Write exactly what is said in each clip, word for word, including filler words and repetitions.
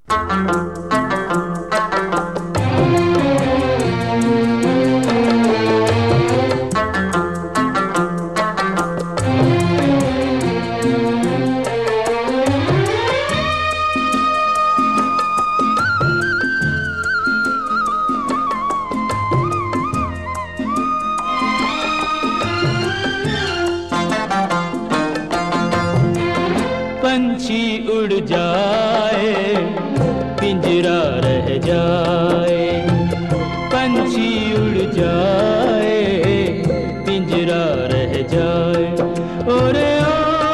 पंछी उड़ जाए पिंजरा रह जाए, पंछी उड़ जाए पिंजरा रह जाए। ओरे ओ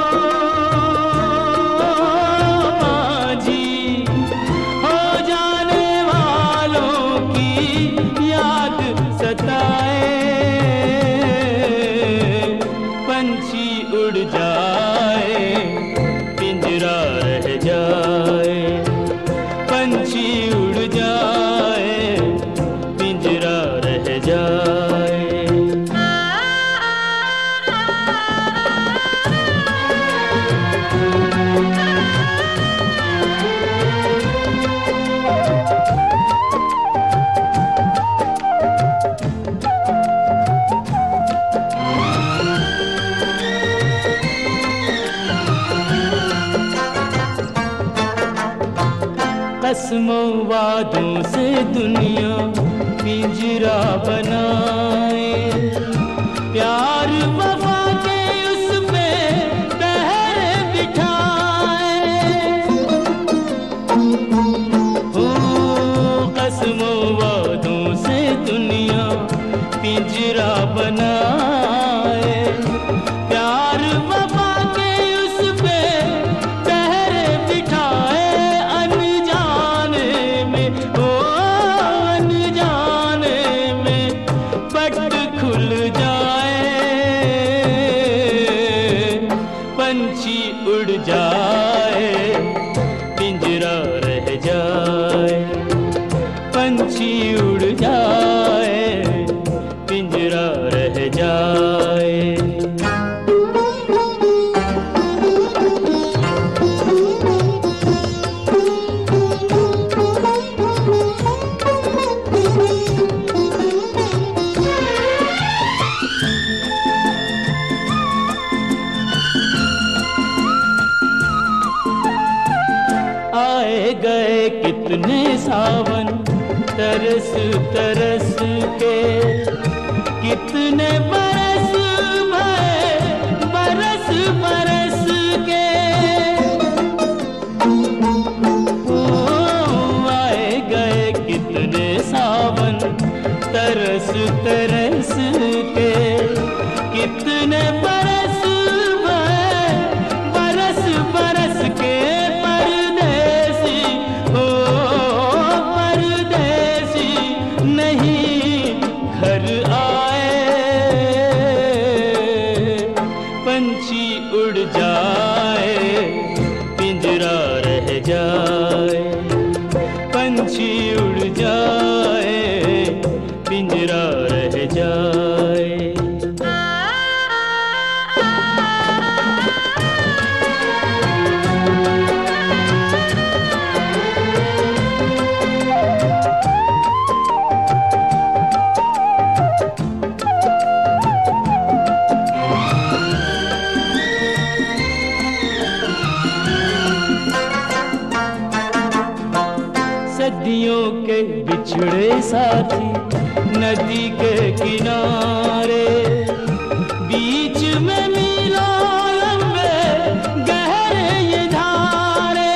माझी हो जाने वालों की याद सताए, पंछी उड़ जाए पिंजरा रह जाए, पंछी उड़ जाए पिंजरा रह जाए। कसमों वादों से दुनिया पिंजरा बनाए, प्यार वफा के उस पे पहरे बिठाए। हो कसमों वादों से दुनिया पिंजरा बनाए, प्यार वफा के उस पे पहरे बिठाए। खुल जाए पंछी उड़ जाए पिंजरा रह जाए, पंछी उड़ जाए पिंजरा रह जाए। आए गए कितने सावन तरस तरस के, कितने बरस भये बरस बरस के। ओ आए गए कितने सावन तरस तरस के, कितने बरस भये बरस बरस के। पंछी उड़ जाए पिंजरा रह जाए, पंछी उड़ जाए पिंजरा रह जाए। सदियों के बिछड़े साथी नदी के किनारे, बीच में मीलों लंबे गहरे ये धारे।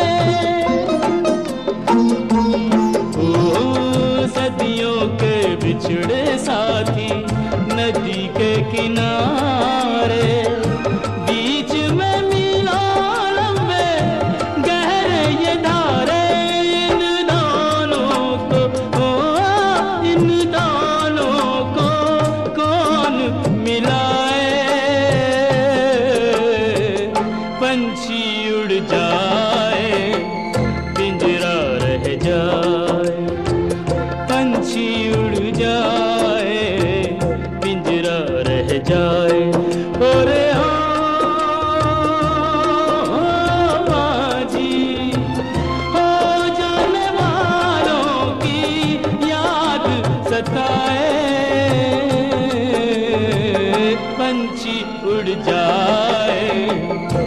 ओ सदियों के बिछड़े साथी नदी के किनारे, बीच में मीलों लंबे गहरे ये धारे। इन दोनों को आए।